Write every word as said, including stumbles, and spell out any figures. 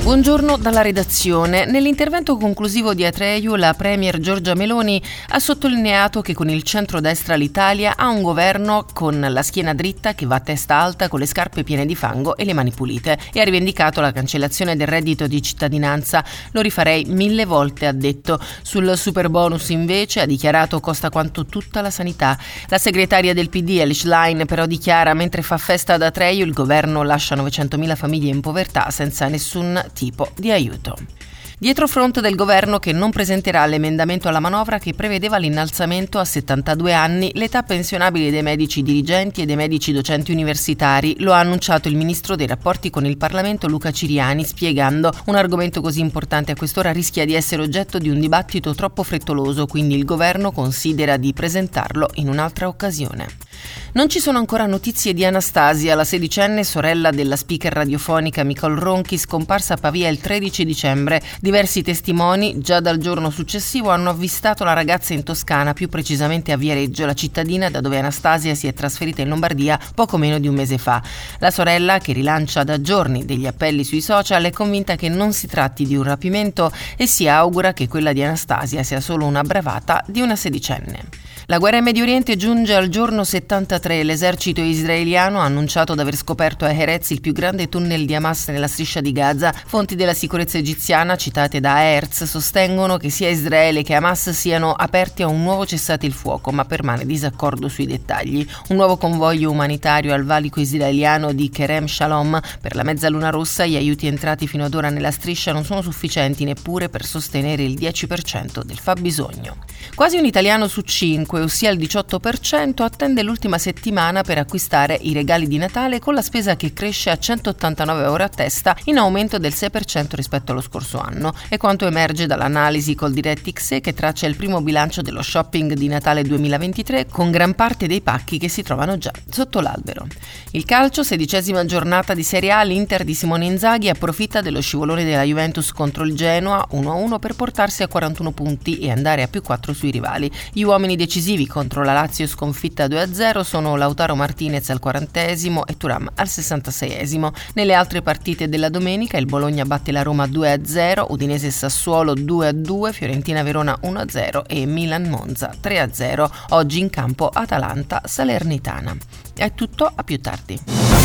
Buongiorno dalla redazione. Nell'intervento conclusivo di Atreju, la premier Giorgia Meloni ha sottolineato che con il centrodestra l'Italia ha un governo con la schiena dritta che va a testa alta, con le scarpe piene di fango e le mani pulite, e ha rivendicato la cancellazione del reddito di cittadinanza. Lo rifarei mille volte, ha detto. Sul superbonus invece ha dichiarato costa quanto tutta la sanità. La segretaria del P D Elly Schlein però dichiara: mentre fa festa ad Atreju, il governo lascia novecentomila famiglie in povertà senza nessun tipo di aiuto. Dietro front del governo che non presenterà l'emendamento alla manovra che prevedeva l'innalzamento a settantadue anni l'età pensionabile dei medici dirigenti e dei medici docenti universitari, lo ha annunciato il ministro dei rapporti con il Parlamento Luca Ciriani, spiegando: un argomento così importante a quest'ora rischia di essere oggetto di un dibattito troppo frettoloso, quindi il governo considera di presentarlo in un'altra occasione. Non ci sono ancora notizie di Anastasia, la sedicenne sorella della speaker radiofonica Nicole Ronchi, scomparsa a Pavia il tredici dicembre. Diversi testimoni, già dal giorno successivo, hanno avvistato la ragazza in Toscana, più precisamente a Viareggio, la cittadina da dove Anastasia si è trasferita in Lombardia poco meno di un mese fa. La sorella, che rilancia da giorni degli appelli sui social, è convinta che non si tratti di un rapimento e si augura che quella di Anastasia sia solo una bravata di una sedicenne. La guerra in Medio Oriente giunge al giorno settantatré. L'esercito israeliano ha annunciato di aver scoperto a Erez il più grande tunnel di Hamas nella striscia di Gaza. Fonti della sicurezza egiziana, citate da Haaretz, sostengono che sia Israele che Hamas siano aperti a un nuovo cessate il fuoco, ma permane disaccordo sui dettagli. Un nuovo convoglio umanitario al valico israeliano di Kerem Shalom per la Mezzaluna Rossa. Gli aiuti entrati fino ad ora nella striscia non sono sufficienti neppure per sostenere il dieci per cento del fabbisogno. Quasi un italiano su cinque, ossia il diciotto per cento, attende l'ultima settimana per acquistare i regali di Natale, con la spesa che cresce a centottantanove euro a testa, in aumento del sei per cento rispetto allo scorso anno. È quanto emerge dall'analisi Coldiretti che traccia il primo bilancio dello shopping di Natale duemilaventitré, con gran parte dei pacchi che si trovano già sotto l'albero. Il calcio, sedicesima giornata di Serie A, l'Inter di Simone Inzaghi approfitta dello scivolone della Juventus contro il Genoa uno a uno per portarsi a quarantuno punti e andare a più quattro sui rivali. Gli uomini decisivi contro la Lazio sconfitta due a zero sono Lautaro Martinez al quarantesimo e Thuram al sessantaseiesimo. Nelle altre partite della domenica il Bologna batte la Roma due a zero, Udinese Sassuolo due a due, Fiorentina Verona uno a zero e Milan Monza tre a zero. Oggi in campo Atalanta Salernitana. È tutto, a più tardi.